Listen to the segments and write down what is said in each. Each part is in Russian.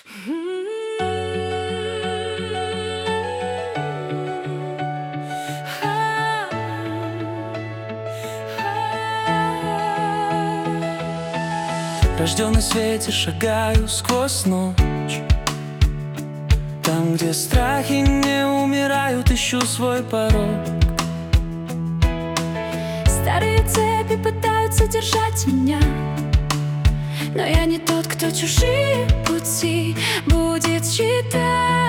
Рожденный в свете, шагаю сквозь ночь. Там, где страхи не умирают, ищу свой порог. Старые цепи пытаются держать меня, но я не тот, кто чужие пути будет считать.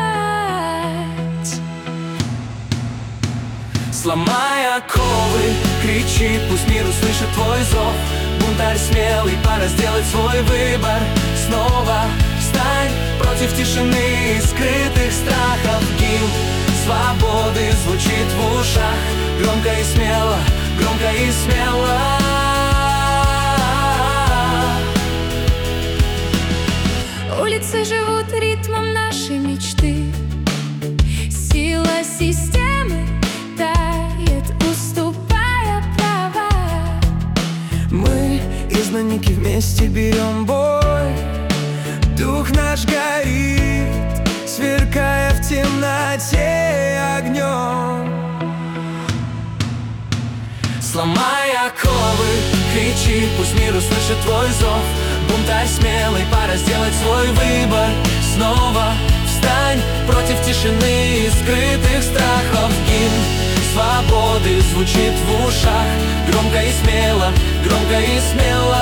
Сломай оковы, кричи, пусть мир услышит твой зов. Бунтарь смелый, пора сделать свой выбор. Снова встань против тишины и скрытых страхов. Гимн свободы звучит в ушах. Громко и смело, громко и смело. Улицы живут ритмом нашей мечты. Сила системы тает, уступая права. Мы, изгнанники, вместе берем бой. Дух наш горит, сверкая в темноте огнем. Сломай оковы, кричи, пусть мир услышит твой зов. Бунтарь смелый, пора сделать свой выбор. Снова встань против тишины и скрытых страхов. Гимн свободы звучит в ушах. Громко и смело, громко и смело.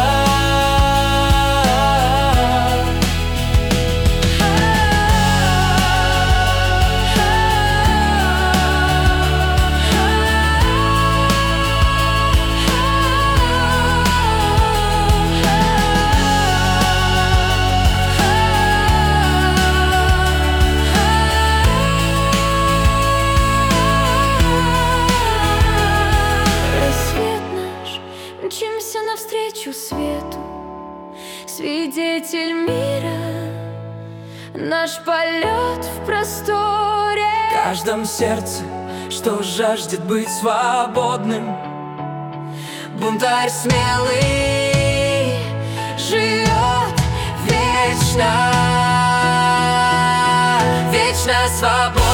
Мчимся навстречу свету, свидетель мира, наш полет в просторе. В каждом сердце, что жаждет быть свободным, бунтарь смелый живет вечно, вечно свободным.